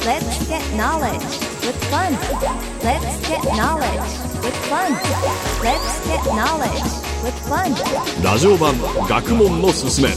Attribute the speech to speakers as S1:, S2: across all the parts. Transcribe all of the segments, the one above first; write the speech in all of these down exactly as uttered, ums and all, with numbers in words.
S1: Let's get knowledge with fun. Let's get knowledge with fun. Let's get knowledge with fun.
S2: ラジオ版学問のすすめ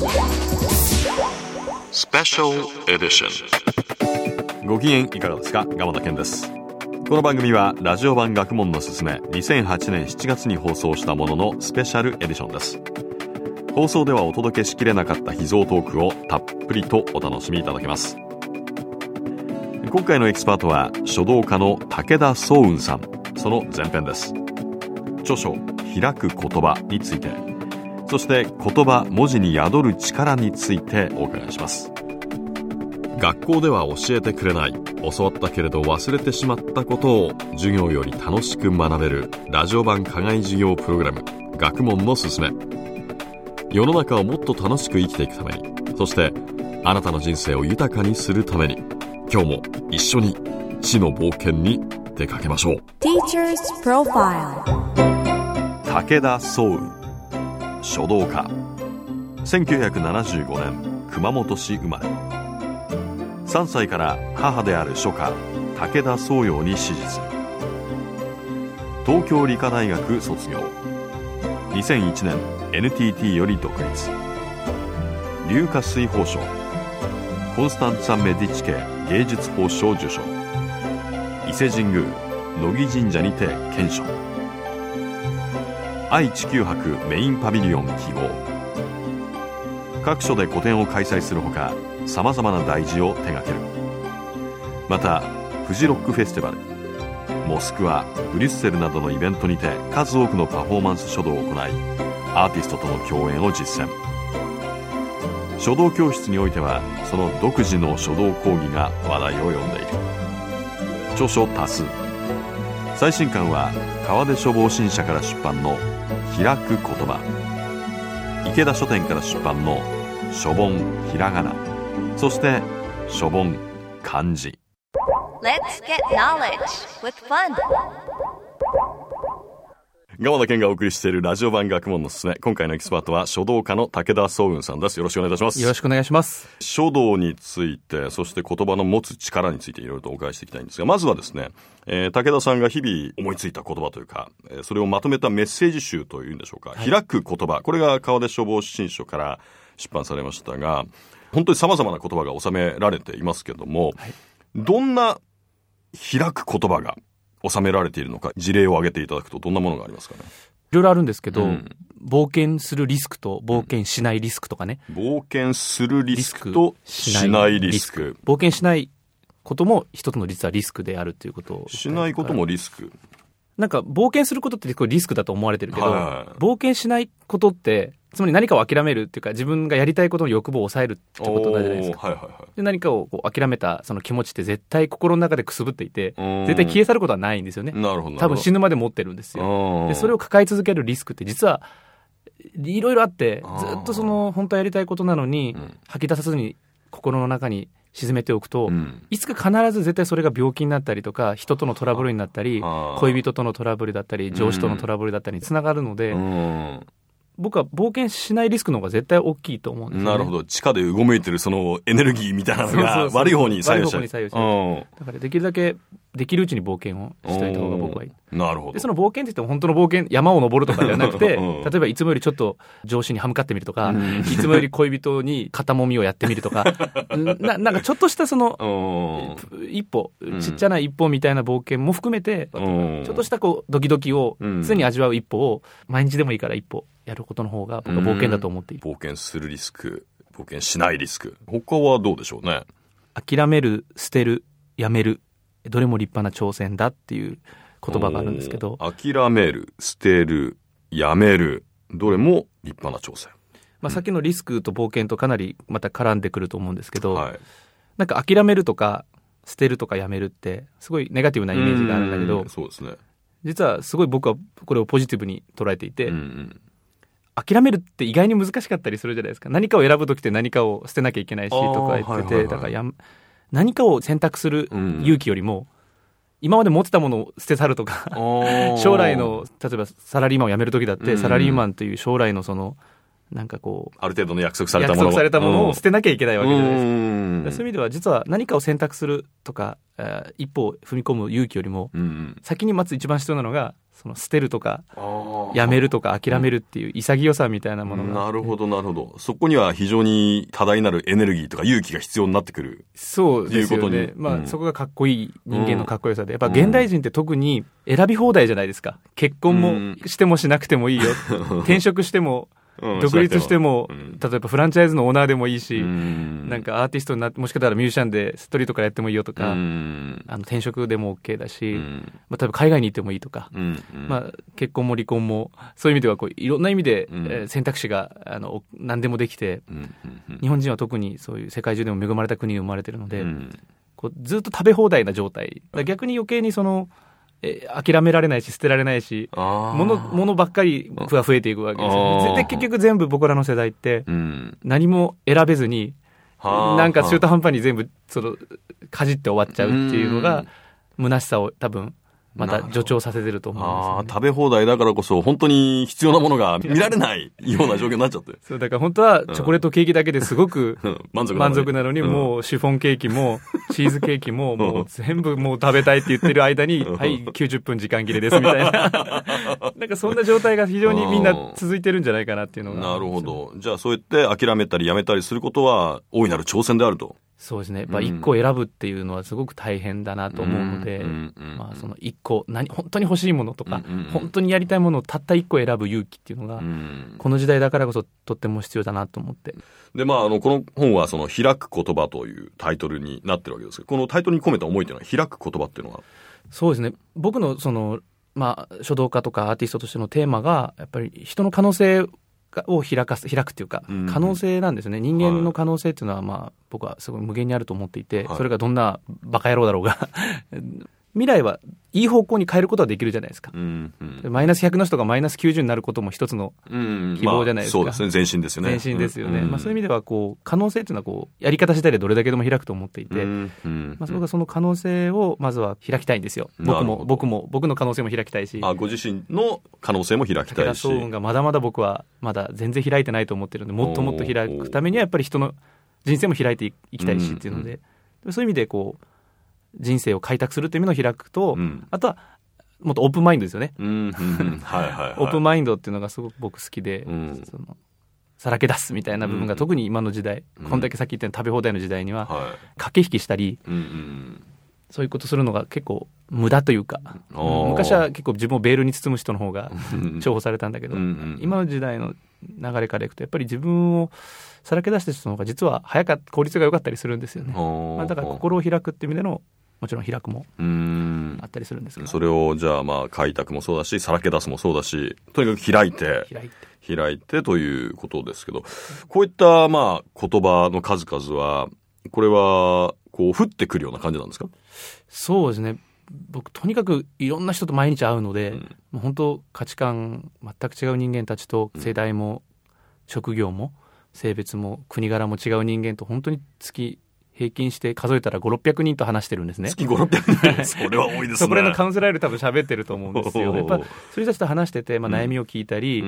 S2: スペシャルエディション。ご機嫌いかがですか。鎌田健です。この番組はラジオ版学問のすすめにせんはちねんしちがつに放送したもののスペシャルエディションです。放送ではお届けしきれなかった秘蔵トークをたっぷりとお楽しみいただけます。今回のエキスパートは書道家の武田双雲さん。その前編です。著書開く言葉について、そして言葉文字に宿る力についてお伺いします。学校では教えてくれない、教わったけれど忘れてしまったことを授業より楽しく学べるラジオ版課外授業プログラム、学問のすすめ。世の中をもっと楽しく生きていくために、そしてあなたの人生を豊かにするために、今日も一緒に知の冒険に出かけましょう。
S1: Teacher's Profile。
S2: 武田双雲、書道家、せんきゅうひゃくななじゅうごねん熊本市生まれ。さんさいから母である書家武田双葉に師事する。東京理科大学卒業。にせんいちねん エヌティーティー より独立。硫化水宝賞、コンスタンツァ・メディチ家芸術褒章受賞。伊勢神宮乃木神社にて顕彰。愛・地球博メインパビリオン記号。各所で個展を開催するほか、さまざまな題字を手掛ける。またフジロックフェスティバル、モスクワ、ブリュッセルなどのイベントにて数多くのパフォーマンス書道を行い、アーティストとの共演を実践。書道教室においてはその独自の書道講義が話題を呼んでいる。著書多数。最新刊は川出書房新社から出版の開く言葉、池田書店から出版の書本ひらがな、そして書本漢字。
S1: Let's get knowledge with fun。
S2: 鎌田健がお送りしているラジオ版学問のすすめ。今回のエキスパートは書道家の武田双雲さんです。よろしくお願いいたします。
S3: よろしくお願いします。
S2: 書道について、そして言葉の持つ力についていろいろとお伺いしていきたいんですが、まずはですね、えー、武田さんが日々思いついた言葉というか、えー、それをまとめたメッセージ集というんでしょうか、はい、開く言葉、これが川出書房新書から出版されましたが、本当に様々な言葉が収められていますけども、はい、どんな開く言葉が収められているのか、事例を挙げていただくとどんなものがありますかね。
S3: いろいろあるんですけど、うん、冒険するリスクと冒険しないリスクとかね、
S2: うん、冒険するリスクとしないリスク。
S3: 冒険しないことも一つの実はリスクであるということを。
S2: しないこともリスク。
S3: なんか冒険することってリスクだと思われてるけど、はいはいはい、冒険しないことってつまり何かを諦めるっていうか、自分がやりたいことの欲望を抑えるってことなんじゃないですか、はいはいはい、で何かをこう諦めたその気持ちって絶対心の中でくすぶっていて、絶対消え去ることはないんですよね。
S2: なるほど。
S3: 多分死ぬまで持ってるんですよ。でそれを抱え続けるリスクって実はいろいろあって、ずっとその本当はやりたいことなのに吐き出さずに心の中に沈めておくと、うん、いつか必ず絶対それが病気になったりとか、人とのトラブルになったり、恋人とのトラブルだったり、上司とのトラブルだったりにつながるので、うん、僕は冒険しないリスクの方が絶対大きいと思うんですよね。
S2: なるほど。地下でうごめいてるそのエネルギーみたいなのが悪い方に左右しちゃう。悪い方に左右しちゃう、うん、
S3: だからできるだけできるうちに冒険をしといた方が僕はいい。
S2: なるほど。
S3: でその冒険って言っても本当の冒険、山を登るとかではなくて、うん、例えばいつもよりちょっと上司に歯向かってみるとか、うん、いつもより恋人に肩もみをやってみるとかな, なんかちょっとしたその、うん、一歩、ちっちゃな一歩みたいな冒険も含めて、うん、ちょっとしたこうドキドキを常に味わう一歩を毎日でもいいから一歩やることの方が僕は冒険だと思っている。
S2: 冒険するリスク、冒険しないリスク。他はどうでしょうね。
S3: 諦める、捨てる、やめる、どれも立派な挑戦だっていう言葉があるんですけど、
S2: 諦める、捨てる、やめる、どれも立派な挑戦。
S3: まあ、さっきのリスクと冒険とかなりまた絡んでくると思うんですけど、
S2: はい、
S3: なんか諦めるとか捨てるとかやめるってすごいネガティブなイメージがあるんだけど、
S2: そうですね、
S3: 実はすごい僕はこれをポジティブに捉えていて、
S2: うんうん、
S3: 諦めるって意外に難しかったりするじゃないですか。何かを選ぶときって何かを捨てなきゃいけないしとか言ってて、はいはいはい、だからや何かを選択する勇気よりも、うん、今まで持ってたものを捨て去るとか将来の例えばサラリーマンを辞めるときだって、うん、サラリーマンという将来のそのなんかこう
S2: ある程度の約束されたもの
S3: 約束されたものを捨てなきゃいけないわけじゃないですか。
S2: うん、
S3: そういう意味では実は何かを選択するとか、えー、一歩踏み込む勇気よりも、うん、先にまず一番必要なのがその捨てるとかやめるとか諦めるっていう潔さみたいなものが、うん、
S2: なるほどなるほど。そこには非常に多大なるエネルギーとか勇気が必要になってくる。
S3: そうですよね。まあ、うん、そこがかっこいい人間のかっこよさで、やっぱ現代人って特に選び放題じゃないですか。結婚もしてもしなくてもいいよ、うん、転職してもうん、独立しても、うん、例えばフランチャイズのオーナーでもいいし、うん、なんかアーティストになって、もしかしたらミュージシャンでストリートからやってもいいよとか、うん、あの転職でも OK だし、うんまあ、例えば海外に行ってもいいとか、うんまあ、結婚も離婚もそういう意味ではこういろんな意味で、うんえー、選択肢があの何でもできて、うんうん、日本人は特にそういう世界中でも恵まれた国に生まれてるので、うん、こうずっと食べ放題な状態。逆に余計にそのえ諦められないし捨てられないし物物ばっかり増えていくわけですよね。絶対結局全部僕らの世代って何も選べずに、うん、なんか中途半端に全部そのかじって終わっちゃうっていうのが虚しさを多分また助長させてると思うんですよね。
S2: あ食べ放題だからこそ本当に必要なものが見られないような状況になっちゃって
S3: そうだから本当はチョコレートケーキだけですごく満足なのに、もうシフォンケーキもチーズケーキももう全部もう食べたいって言ってる間にはいきゅうじゅっぷん時間切れですみたいななんかそんな状態が非常にみんな続いてるんじゃないかなっていうのが。
S2: なるほど。じゃあそうやって諦めたりやめたりすることは大いなる挑戦であると。
S3: そうですね。やっぱ一個選ぶっていうのはすごく大変だなと思うので、うんうん、まあその一個何本当に欲しいものとか、うんうん、本当にやりたいものをたった一個選ぶ勇気っていうのが、うん、この時代だからこそとっても必要だなと思って。
S2: でまああのこの本はその開く言葉というタイトルになってるわけですけど、このタイトルに込めた思いというのは開く言葉っていうのは。
S3: そうですね。僕のそのまあ書道家とかアーティストとしてのテーマがやっぱり人の可能性を開かす開くっていうか可能性なんですね、うん、人間の可能性っていうのはまあ僕はすごい無限にあると思っていて、はい、それがどんなバカ野郎だろうが未来はいい方向に変えることはできるじゃないですか、うんうん、マイナスひゃくの人がマイナスきゅうじゅうになることも一つの希望じゃないですか、
S2: うんまあ、そうですね。前進ですよね。
S3: 前進ですよね、うんまあ、そういう意味ではこう可能性っていうのはこうやり方次第でどれだけでも開くと思っていて、うんうんまあ、それがその可能性をまずは開きたいんですよ。僕も僕も僕の可能性も開きたいし、
S2: あご自身の可能性も開きたいし、
S3: 武田双雲がまだまだ僕はまだ全然開いてないと思ってるので、もっともっと開くためにはやっぱり人の人生も開いていきたいしっていうので、うんうん、そういう意味でこう人生を開拓するという意味の開くと、うん、あとはもっとオープンマインドですよね、うんうんうんはいはいはい、オープンマインドっていうのがすごく僕好きで、うん、そのさらけ出すみたいな部分が特に今の時代、うん、こんだけさっき言ったように食べ放題の時代には駆け引きしたり、うんうん、そういうことするのが結構無駄というか、昔は結構自分をベールに包む人の方が重宝されたんだけど、うんうん、今の時代の流れからいくとやっぱり自分をさらけ出した人の方が実は早かった効率が良かったりするんですよね、まあ、だから心を開くっていう意味でのもちろん開くもあったりするんですけど、
S2: それをじゃあまあ開拓もそうだしさらけ出すもそうだし、とにかく開いて
S3: 開い
S2: て開いてということですけど、こういったまあ言葉の数々はこれはこう降ってくるような感じなんですか？
S3: そうですね。僕とにかくいろんな人と毎日会うので、うん、もう本当価値観全く違う人間たちと世代も職業も性別も国柄も違う人間と本当に月平均して数えたらごひゃくろっぴゃくにんと話してるんですね。
S2: 月ごひゃくろっぴゃくにんそれは多いですね。
S3: そこらのカウンセラーより多分喋ってると思うんですよ。やっぱそういう人たちと話してて、まあ、悩みを聞いたり、うん、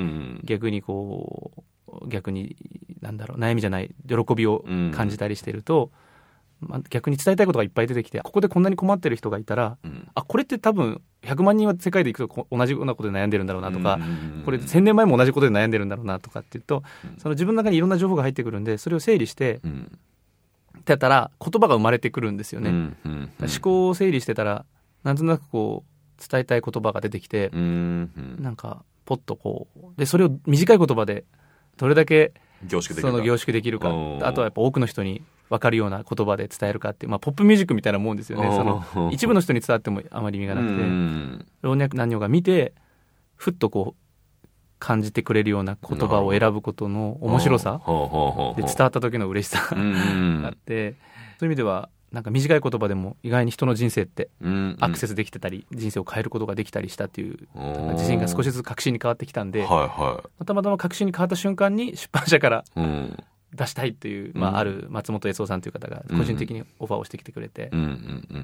S3: 逆にこう逆になんだろう悩みじゃない喜びを感じたりしてると、うんまあ、逆に伝えたいことがいっぱい出てきて、ここでこんなに困ってる人がいたら、うん、あこれって多分ひゃくまんにんは世界でいくと同じようなことで悩んでるんだろうなとか、うん、これせんねんまえも同じことで悩んでるんだろうなとかっていうと、うん、その自分の中にいろんな情報が入ってくるんで、それを整理して、うん、ってやったら言葉が生まれてくるんですよね、うんうんうん、思考を整理してたらなんとなくこう伝えたい言葉が出てきて、うんうん、なんかポッとこうでそれを短い言葉でどれだけ
S2: 凝縮できるか、
S3: その凝縮できるか、あとはやっぱ多くの人に分かるような言葉で伝えるかっていう、まあ、ポップミュージックみたいなもんですよね。その一部の人に伝わってもあまり意味がなくて、老若男女が見てふっとこう感じてくれるような言葉を選ぶことの面白さで伝わった時の嬉しさがあって、そういう意味ではなんか短い言葉でも意外に人の人生ってアクセスできてたり、人生を変えることができたりしたっていう自信が少しずつ確信に変わってきたんで、たまたま確信に変わった瞬間に出版社から出したいっていう、まあ、ある松本悦夫さんという方が個人的にオファーをしてきてくれて、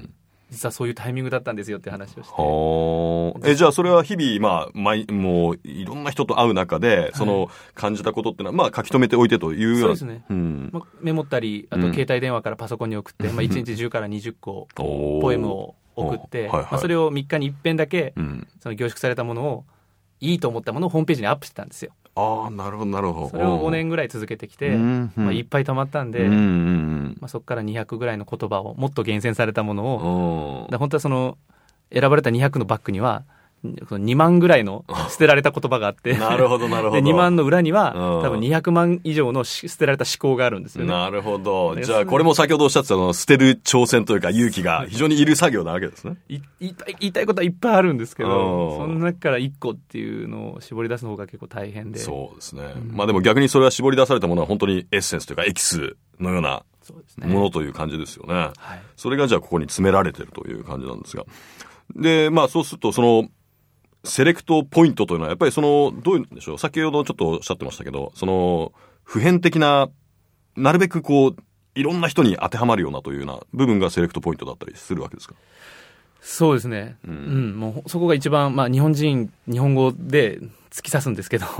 S3: 実はそういうタイミングだったんですよって話をして。
S2: はえじゃあそれは日々、まあ、毎もういろんな人と会う中でその感じたことっていうのは、まあ、書き留めておいてというような。
S3: そうですね、
S2: うん、
S3: まあ、メモったりあと携帯電話からパソコンに送って、うんまあ、いちにちじゅうからにじゅっこポエムを送って、はいはいまあ、それをみっかにいっぺんだけ、うん、その凝縮されたものをいいと思ったものをホームページにアップしてたんですよ。
S2: ああなるほどなるほど。
S3: それをごねんぐらい続けてきて、うんうんまあ、いっぱい溜まったんで、うんうんまあ、そこからにひゃくぐらいの言葉をもっと厳選されたものをだ本当はその選ばれたにひゃくのバッグにはにまんぐらいの捨てられた言葉があって
S2: なるほどなるほど。
S3: でにまんの裏には多分にひゃくまん以上の捨てられた思考があるんですよね。
S2: なるほど。じゃあこれも先ほどおっしゃってたの捨てる挑戦というか勇気が非常にいる作業なわけですね。
S3: い言いたい言いたいことはいっぱいあるんですけどその中からいっこっていうのを絞り出すの方が結構大変で。
S2: そうですね、うん、まあでも逆にそれは絞り出されたものは本当にエッセンスというかエキスのようなものという感じですよね。はい、それがじゃあここに詰められてるという感じなんですがでまあそうするとそのセレクトポイントというのはやっぱりそのどういうんでしょう先ほどちょっとおっしゃってましたけどその普遍的ななるべくこういろんな人に当てはまるようなというような部分がセレクトポイントだったりするわけですか。
S3: そうですね、うんうん、もうそこが一番、まあ、日本人日本語で突き刺すんですけど、うん、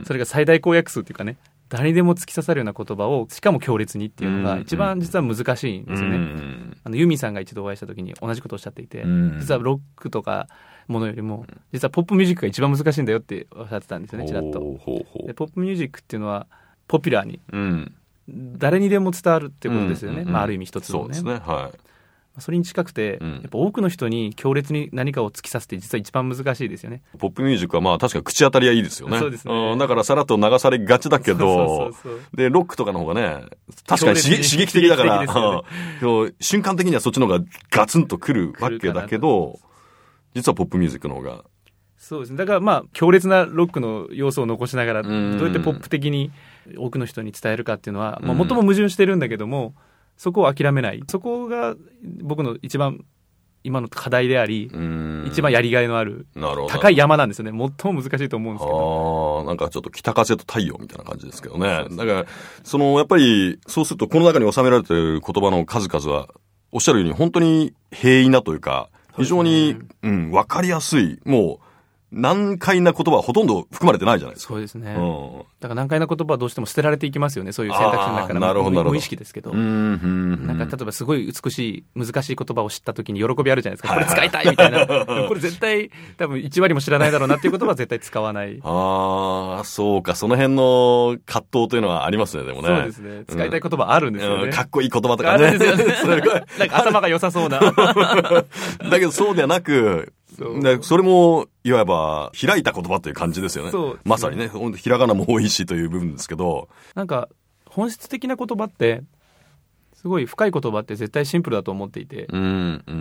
S3: それが最大公約数っていうかね誰にでも突き刺さるような言葉をしかも強烈にっていうのが一番実は難しいんですよね、うんうん、あのユーミンさんが一度お会いした時に同じことをおっしゃっていて、うん、実はロックとかものよりも実はポップミュージックが一番難しいんだよっておっしゃってたんですよねちらっと。でポップミュージックっていうのはポピュラーに、うん、誰にでも伝わるってことですよね、うんうんうんまあ、ある意味一つのね。そうですね、はい、それに近くて、うん、やっぱ多くの人に強烈に何かを突き刺すって実は一番難しいですよね。
S2: ポップミュージックはまあ確かに口当たりはいいですよね。そうですね、うん、だからさらっと流されがちだけどそうそうそうそうでロックとかの方がね確かに刺激的だから、ねうん、瞬間的にはそっちの方がガツンとくるわけだけど実はポップミュージックの方が
S3: そうですね。だからまあ強烈なロックの要素を残しながらどうやってポップ的に多くの人に伝えるかっていうのは、まあ、最も矛盾してるんだけどもそこを諦めないそこが僕の一番今の課題であり一番やりがいのある高い山なんですよね。最も難しいと思うんですけど
S2: あなんかちょっと北風と太陽みたいな感じですけどね。だからそのやっぱりそうするとこの中に収められている言葉の数々はおっしゃるように本当に平易なというか非常にう、ねうん、分かりやすいもう難解な言葉はほとんど含まれてないじゃないですか。
S3: そうですね、うん、だから難解な言葉はどうしても捨てられていきますよね。そういう選択肢の中から
S2: なるほどなるほど
S3: 無意識ですけどうんうん、うん、なんか例えばすごい美しい難しい言葉を知った時に喜びあるじゃないですか、はい、これ使いたいみたいなこれ絶対多分いち割も知らないだろうなっていう言葉は絶対使わない
S2: ああそうかその辺の葛藤というのはありますね。でもね
S3: そうですね使いたい言葉あるんですよね、
S2: うん、かっこいい言葉とかね
S3: あるんですよねすごいなんか頭が良さそうな
S2: だけどそうではなくそ, それもいわば開いた言葉という感じですよ ね, そうまさにねひらがなも多いしという部分ですけど
S3: なんか本質的な言葉ってすごい深い言葉って絶対シンプルだと思っていて、うんうんうん、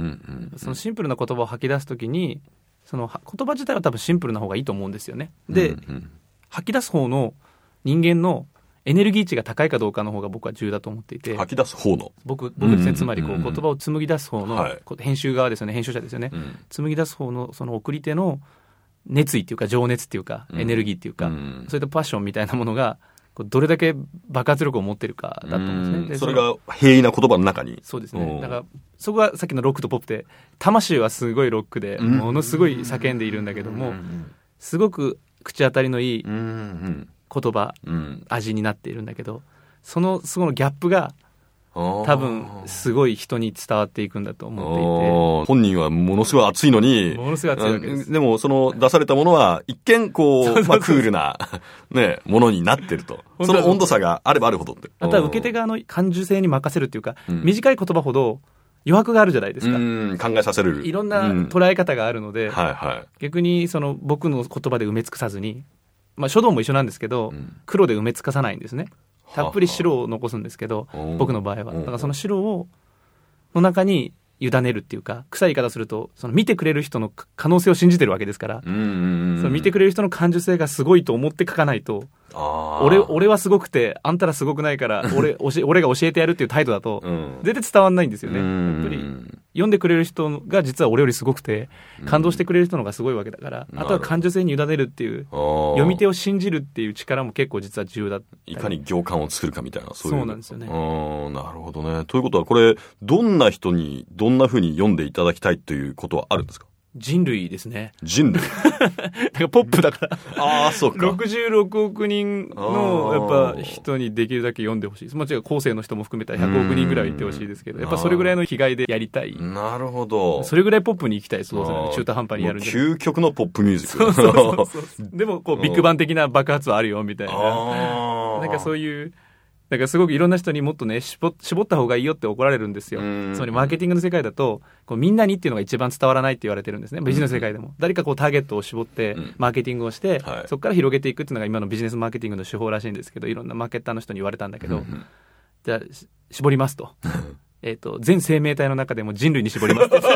S3: そのシンプルな言葉を吐き出すときにその言葉自体は多分シンプルな方がいいと思うんですよね。で、うんうん、吐き出す方の人間のエネルギー値が高いかどうかの方が僕は重要だと思っていて
S2: 吐き出す方の
S3: 僕、僕ですね、つまりこう言葉を紡ぎ出す方の、はい、編集側ですよね編集者ですよね、うん、紡ぎ出す方のその送り手の熱意っていうか情熱っていうか、うん、エネルギーっていうか、うん、そういったパッションみたいなものがどれだけ爆発力を持ってるかだと思うんですね。で
S2: それが平易な言葉の中に
S3: そうですねだからそこがさっきのロックとポップで魂はすごいロックでものすごい叫んでいるんだけどもすごく口当たりのいい言葉、うん、味になっているんだけどそのそのギャップが多分すごい人に伝わっていくんだと思っていて
S2: 本人はものすごい熱いのに
S3: ものすごい熱いわけです。
S2: でもその出されたものは一見こうそうそうそう、まあ、クールな、ね、ものになってるとその温度差があればあるほどって
S3: あとは受け手側の感受性に任せるっていうか、うん、短い言葉ほど余白があるじゃないですか。
S2: うん考えさせる
S3: いろんな捉え方があるので、
S2: うんはいはい、
S3: 逆にその僕の言葉で埋め尽くさずにまあ、書道も一緒なんですけど、うん、黒で埋め尽かさないんですね。たっぷり白を残すんですけど、はは僕の場合はだからその白をの中に委ねるっていうか臭い言い方するとその見てくれる人の可能性を信じてるわけですから、うんうんうん、その見てくれる人の感受性がすごいと思って書かないとあ 俺, 俺はすごくてあんたらすごくないから 俺, 俺が教えてやるっていう態度だと、うん、絶対伝わんないんですよね。やっぱり読んでくれる人が実は俺よりすごくて感動してくれる人の方がすごいわけだから、うん、あとは感受性に委ねるっていう読み手を信じるっていう力も結構実は重要だったり、
S2: いかに行間を作るかみたいな、そういう。
S3: そうなんですよね。
S2: うん、なるほどね。ということはこれどんな人にどんな風に読んでいただきたいということはあるんですか？
S3: 人類ですね。
S2: 人類
S3: だからポップだから
S2: ああ、そうか。
S3: ろくじゅうろくおく人のやっぱ人にできるだけ読んでほしい。もちろん後世の人も含めたらひゃくおく人ぐらいいってほしいですけど、やっぱそれぐらいの被害でやりたい。
S2: なるほど。
S3: それぐらいポップに行きたい。そうですね。中途半端にやるんじゃない。
S2: 究極のポップミュージック。
S3: そうそうそうそう。でもこうビッグバン的な爆発はあるよみたいな。なんかそういう。だからすごくいろんな人にもっとね絞、絞った方がいいよって怒られるんですよ。つまりマーケティングの世界だとこうみんなにっていうのが一番伝わらないって言われてるんですね。ビジネスの世界でも誰かこうターゲットを絞ってマーケティングをして、うんはい、そこから広げていくっていうのが今のビジネスマーケティングの手法らしいんですけど、いろんなマーケッターの人に言われたんだけど、うん、じゃあ絞りますとえっと全生命体の中でも人類に絞りますって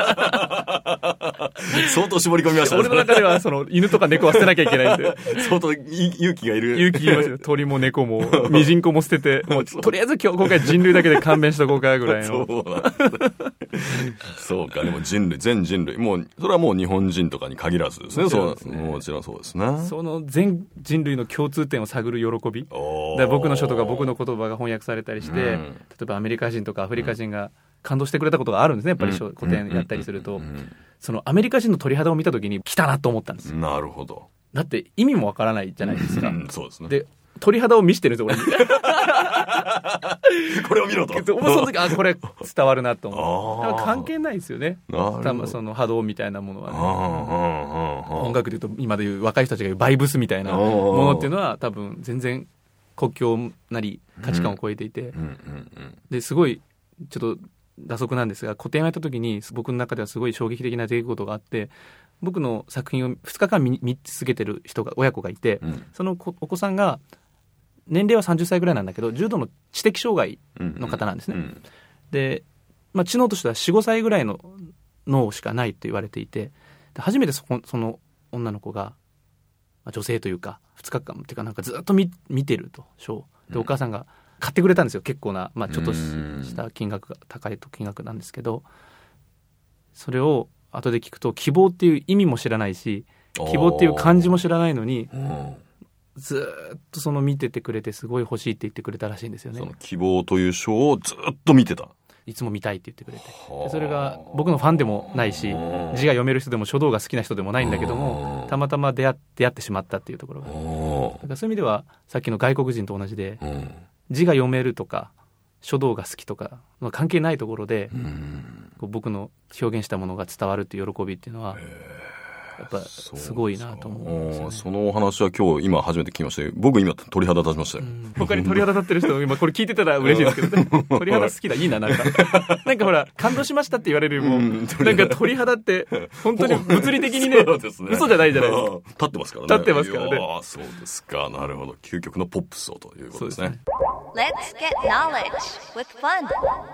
S2: 相当絞り込みましたね。
S3: 俺の中ではその犬とか猫は捨てなきゃいけないんで
S2: 相当勇気がいる。
S3: 勇気いりますよ。鳥も猫もミジンコも捨てて、もうとりあえず今日今回人類だけで勘弁しとこうかぐらいの。
S2: そうなんそうか。でも人類、全人類、もうそれはもう日本人とかに限らずですね。そうですね。もちろんそうですね。
S3: その全人類の共通点を探る喜び。だから僕の書とか僕の言葉が翻訳されたりして、うん、例えばアメリカ人とかアフリカ人が感動してくれたことがあるんですね。やっぱり古典やったりすると、そのアメリカ人の鳥肌を見たときに来たなと思ったんですよ。
S2: なるほど。
S3: だって意味もわからないじゃないですか。うん、
S2: そうですね。
S3: で鳥肌を見せてるんですよ俺に
S2: これを見ろと。
S3: その時あこれ伝わるなと思う。だから関係ないですよね。その波動みたいなものはね。音楽で言うと今でいう若い人たちが言うバイブスみたいなものっていうのは多分全然国境なり価値観を超えていて、ですごいちょっと打足なんですが、個展をやった時に僕の中ではすごい衝撃的な出来事があって、僕の作品をふつかかん 見, 見続けてる人が親子がいて、うん、そのお子さんが年齢はさんじゅっさいぐらいなんだけど重度の知的障害の方なんですね、うんうん、で、まあ、知能としては よん,ご 歳ぐらいの脳しかないと言われていて、で初めて そ, その女の子が、まあ、女性というかふつかかんっていうかなんかずっと 見, 見てるとショーで、お母さんが買ってくれたんですよ。結構な、まあ、ちょっとした金額が高いと金額なんですけど、それを後で聞くと希望っていう意味も知らないし希望っていう漢字も知らないのにずっとその見ててくれてすごい欲しいって言ってくれたらしいんですよね。
S2: その希望という書をずっと見てた。
S3: いつも見たいって言ってくれて、でそれが僕のファンでもないし字が読める人でも書道が好きな人でもないんだけども、たまたま出会って、出会ってしまったっていうところが、だからそういう意味ではさっきの外国人と同じで、字が読めるとか書道が好きとかの関係ないところで、こう僕の表現したものが伝わるっていう喜びっていうのはやっぱすごいなと思うんですよね。
S2: そのお話は今日今初めて聞きました。僕今鳥肌立ちましたよ。
S3: 他に鳥肌立ってる人今これ聞いてたら嬉しいですけどね。鳥肌好きだいいな、なんかなんかほら感動しましたって言われるよりも、うん、なんか鳥肌って本当に物理的に ね, ね嘘じゃないじゃないですか。
S2: 立ってますからね。
S3: 立ってますからね。
S2: ああそうですか。なるほど。究極のポップスをということですね。
S1: Let's get knowledge with fun.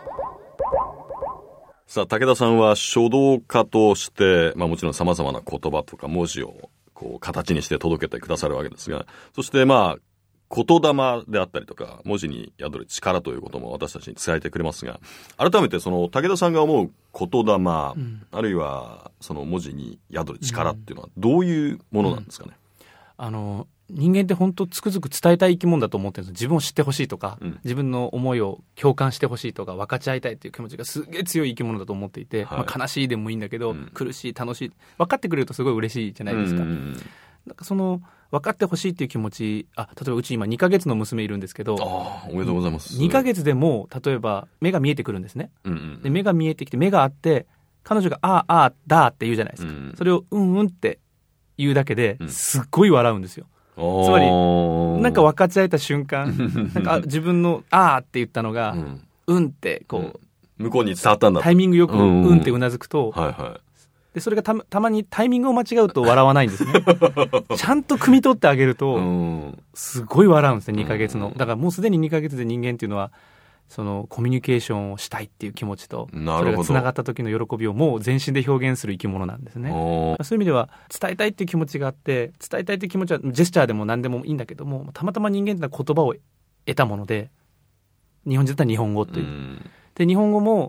S2: さあ武田さんは書道家として、まあ、もちろん様々な言葉とか文字をこう形にして届けてくださるわけですが、そしてまあ言霊であったりとか文字に宿る力ということも私たちに伝えてくれますが、改めてその武田さんが思う言霊、うん、あるいはその文字に宿る力っていうのはどういうものなんですかね。
S3: うんうん、あの人間って本当つくづく伝えたい生き物だと思ってるんです。自分を知ってほしいとか、うん、自分の思いを共感してほしいとか分かち合いたいっていう気持ちがすげえ強い生き物だと思っていて、はい、まあ、悲しいでもいいんだけど、うん、苦しい楽しい分かってくれるとすごい嬉しいじゃないですか。うんうんうん、なんかその分かってほしいっていう気持ち、あ例えばうち今にかげつの娘いるんですけど、
S2: あおめでとうございます。
S3: にかげつでも例えば目が見えてくるんですね、うんうん、で目が見えてきて目があって彼女があああだって言うじゃないですか、うん、それをうんうんって言うだけですっごい笑うんですよ。つまりなんか分かち合えた瞬間なんか自分のあーって言ったのが、うん、うんってこう、うん、
S2: 向こうに伝わったんだ。
S3: タイミングよくうんうんってうなずくと、
S2: はいはい、
S3: でそれが た, たまにタイミングを間違うと笑わないんですねちゃんと汲み取ってあげるとすごい笑うんですね。にかげつのだからもうすでににかげつで人間っていうのはそのコミュニケーションをしたいっていう気持ちとそれがつながった時の喜びをもう全身で表現する生き物なんですね。そういう意味では伝えたいっていう気持ちがあって、伝えたいっていう気持ちはジェスチャーでも何でもいいんだけども、たまたま人間ってのは言葉を得たもので、日本人だったら日本語という、で日本語も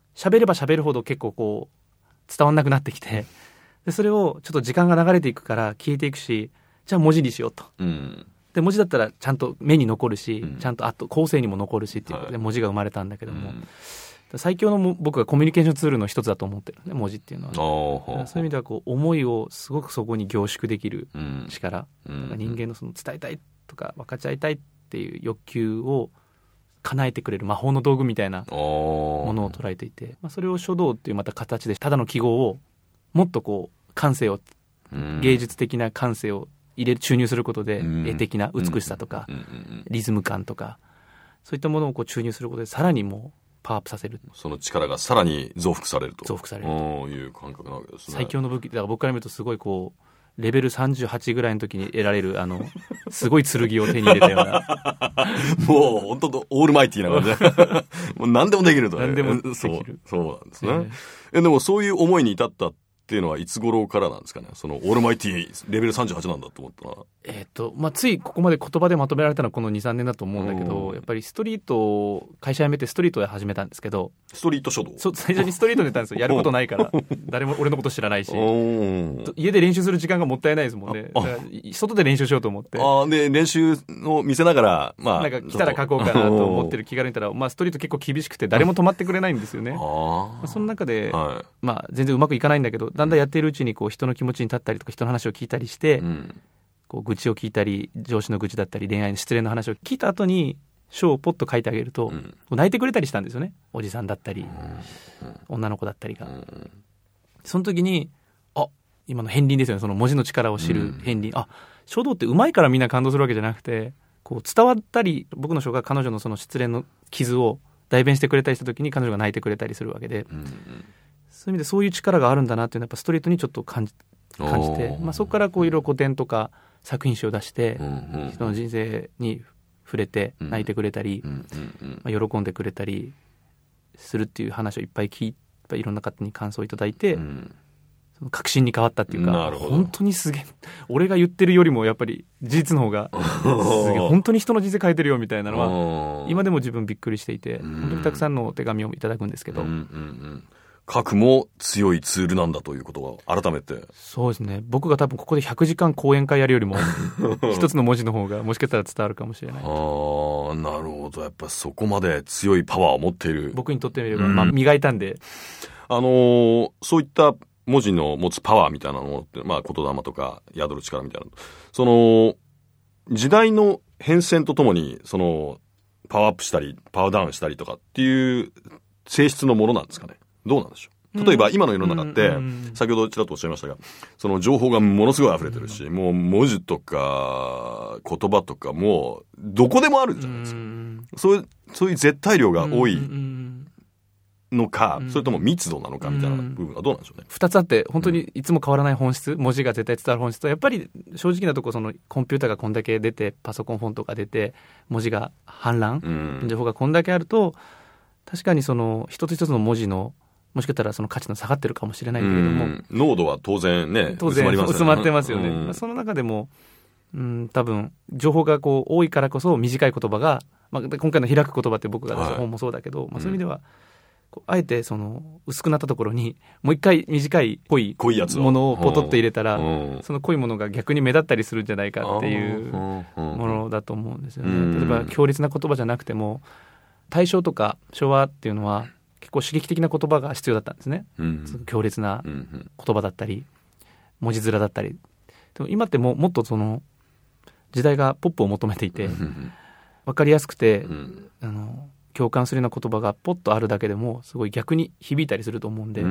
S3: 喋れば喋るほど結構こう伝わんなくなってきて、でそれをちょっと時間が流れていくから消えていくし、じゃあ文字にしようと、うん、で文字だったらちゃんと目に残るし、うん、ちゃんとあと後世にも残るしっていうことで文字が生まれたんだけども、うん、最強の僕がコミュニケーションツールの一つだと思ってるね、文字っていうのは。そういう意味ではこう思いをすごくそこに凝縮できる力、うん、人間のその伝えたいとか分かち合いたいっていう欲求を叶えてくれる魔法の道具みたいなものを捉えていて、まあ、それを書道っていうまた形でただの記号をもっとこう感性を、うん、芸術的な感性を入れる注入することで、うん、絵的な美しさとか、うん、リズム感とかそういったものをこう注入することでさらにもうパワーアップさせる、
S2: その力がさらに増幅されると
S3: 増幅される
S2: という感覚なわけですね。
S3: 最強の武器だから僕から見るとすごいこうレベルさんじゅうはちぐらいの時に得られるあのすごい剣を手に入れたような
S2: もう本当オールマイティーな感じもう何でもできると、ね、
S3: 何でもできる。
S2: そうそうなんですね、えー、えでもそういう思いに至ったっていうのはいつ頃からなんですかね。そのオールマイティーレベルさんじゅうはちなんだと思ったら、
S3: えーとまあ、ついここまで言葉でまとめられたのはこの にさんねんだと思うんだけど、やっぱりストリート会社辞めてストリートで始めたんですけど、
S2: ストリート書道
S3: そ最初にストリートで出たんですよ。やることないから誰も俺のこと知らないし家で練習する時間がもったいないですもんね。だから外で練習しようと思って、
S2: あで練習を見せながら、まあ、
S3: なんか来たら書こうかなと思ってる気軽にいたら、まあ、ストリート結構厳しくて誰も止まってくれないんですよね。あ、まあ、その中で、はい、まあ、全然うまくいかないんだけど、だんだんやっているうちにこう人の気持ちに立ったりとか人の話を聞いたりして、うん、こう愚痴を聞いたり上司の愚痴だったり恋愛の失恋の話を聞いた後に書をポッと書いてあげると、うん、泣いてくれたりしたんですよね。おじさんだったり、うん、女の子だったりが、うん、その時にあ今の片鱗ですよね。その文字の力を知る片鱗、うん、あ書道ってうまいからみんな感動するわけじゃなくて、こう伝わったり僕の書が彼女のその失恋の傷を代弁してくれたりした時に彼女が泣いてくれたりするわけで、うん、そういう意味でそういう力があるんだなっていうのはやっぱストリートにちょっと感じ感じて、まあ、そこからこういろいろ古典とか作品集を出して、うんうん、人の人生に触れて泣いてくれたり、うんうんまあ、喜んでくれたりするっていう話をいっぱい聞いて、いろんな方に感想をいただいて、うん、その確信に変わったっていうか、本当にすげえ俺が言ってるよりもやっぱり事実の方がすげえ本当に人の人生変えてるよみたいなのは今でも自分びっくりしていて、本当にたくさんのお手紙をいただくんですけど、うんうんうん
S2: 書くも強いツールなんだということが改めて。
S3: そうですね。僕が多分ここでひゃくじかん講演会やるよりも一つの文字の方がもしかしたら伝わるかもしれない。
S2: ああ、なるほど。やっぱそこまで強いパワーを持っている。
S3: 僕にとってみれば、うんまあ、磨いたんで。
S2: あのー、そういった文字の持つパワーみたいなのって、まあ言霊とか宿る力みたいな。その時代の変遷とともにそのパワーアップしたりパワーダウンしたりとかっていう性質のものなんですかね。どうなんでしょう。例えば今の世の中って先ほどちらっとおっしゃいましたが、その情報がものすごい溢れてるし、もう文字とか言葉とかもうどこでもあるじゃないですか。そういうそういう絶対量が多いのか、それとも密度なのかみたいな部分はどうなんでしょうね。
S3: 二つあって、本当にいつも変わらない本質、文字が絶対伝わる本質と、やっぱり正直なところ、そのコンピューターがこんだけ出て、パソコンフォントが出て、文字が氾濫、情報がこんだけあると、確かにその一つ一つの文字のもしかしたらその価値の下がってるかもしれないけれども、
S2: 濃度は当然ね、
S3: 当然薄まりますよね。薄まってますよね。まあ、その中でも、うん、多分情報がこう多いからこそ短い言葉が、まあ、今回の開く言葉って僕が出した本もそうだけど、はい、まあ、そういう意味では、こうあえてその薄くなったところにもう一回短い濃いものをポトッと入れたら、その濃いものが逆に目立ったりするんじゃないかっていうものだと思うんですよね。例えば強烈な言葉じゃなくても、大正とか昭和っていうのは結構刺激的な言葉が必要だったんですね、うん、強烈な言葉だったり文字面だったり。でも今ってもうもっとその時代がポップを求めていて、分かりやすくて、うん、あの共感するような言葉がポッとあるだけでもすごい逆に響いたりすると思うんで、うん、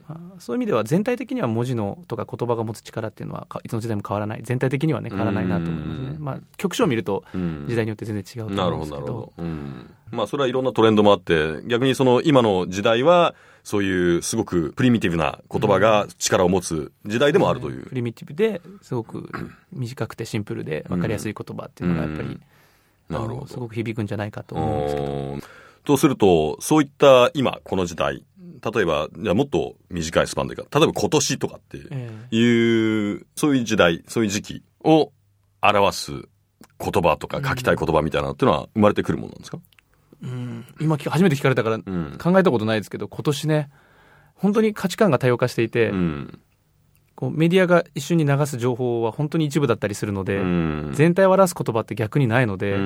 S3: そういう意味では全体的には文字のとか言葉が持つ力っていうのはいつの時代も変わらない、全体的にはね変わらないなと思いますね、うん、まあ、局所を見ると時代によって全然違うと思うんですけど、うん、なるほどなるほど、うん、まあ、
S2: それはいろんなトレンドもあって、逆にその今の時代はそういうすごくプリミティブな言葉が力を持つ時代でもあるという、うん、
S3: プリミティブですごく短くてシンプルで分かりやすい言葉っていうのがやっぱり、うんなるほど、すごく響くんじゃないかと思うんですけど。
S2: とすると、そういった今この時代、例えばじゃあもっと短いスパンでか、例えば今年とかっていう、えー、そういう時代、そういう時期を表す言葉とか書きたい言葉みたいなのっていうのは生まれてくるものなんですか？
S3: うん、今初めて聞かれたから考えたことないですけど、うん、今年ね本当に価値観が多様化していて、うん、こうメディアが一瞬に流す情報は本当に一部だったりするので、うん、全体を表す言葉って逆にないので、うん、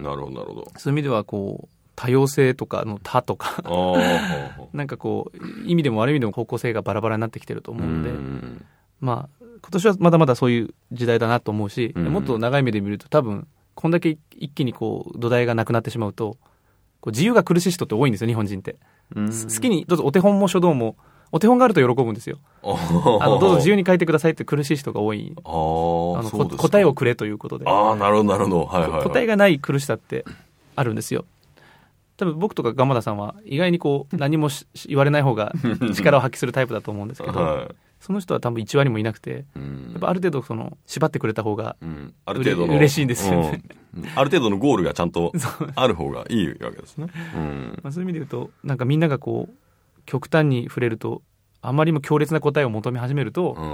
S3: なるほどなるほど。そういう意味ではこう多様性とかの多とかなんかこう意味でも悪い意味でも方向性がバラバラになってきてると思うので、うん、まあ今年はまだまだそういう時代だなと思うし、うん、もっと長い目で見ると多分こんだけ一気にこう土台がなくなってしまうとこう自由が苦しい人って多いんですよ日本人って、うん、好きにどうぞお手本も書道もお手本があると喜ぶんですよ。あのどうぞ自由に書いてくださいって苦しい人が多い。ああの答えをくれということで。
S2: ああなるほどなるほど、はいはいはい、
S3: 答えがない苦しさってあるんですよ。多分僕とか蒲田さんは意外にこう何も言われない方が力を発揮するタイプだと思うんですけど、はい、その人は多分いち割もいなくて、うん、やっぱある程度その縛ってくれた方が、うん、ある程度の嬉しいんですよね、
S2: うん、ある程度のゴールがちゃんとある方がいいわけですね、うん
S3: まあ、そういう意味で言うとなんかみんながこう極端に触れるとあまりにも強烈な答えを求め始めると、うん、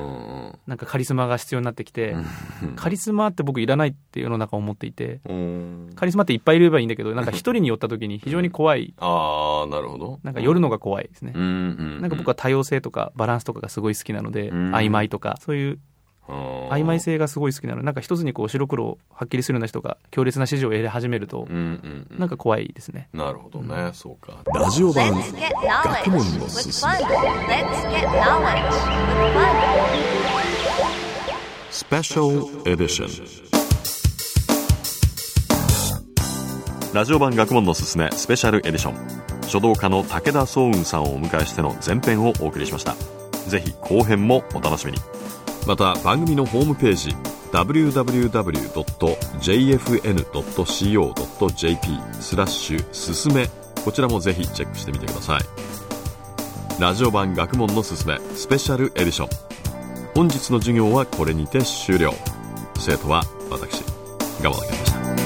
S3: なんかカリスマが必要になってきて、うん、カリスマって僕いらないって世の中思っていて、うん、カリスマっていっぱいいればいいんだけどなんか一人に寄った時に非常に怖い、
S2: うん、ああなるほど。
S3: なんか寄るのが怖いですね、うん、なんか僕は多様性とかバランスとかがすごい好きなので、うん、曖昧とかそういう曖昧性がすごい好きなのでなんか一つにこう白黒はっきりするような人が強烈な指示を得始めると、うんうんうん、なんか怖いですね。
S2: なるほどね、うん、そうか。ラジオ版学問のすすめスペシャルエディション。ラジオ版学問のすすめスペシャルエディション、書道家の武田双雲さんをお迎えしての前編をお送りしました。ぜひ後編もお楽しみに。また番組のホームページ ダブリューダブリューダブリュードットジェイエフエヌドットシーオードットジェーピー スラッシュすすめ、こちらもぜひチェックしてみてください。ラジオ版学問のすすめスペシャルエディション、本日の授業はこれにて終了。生徒は私、蒲田健でした。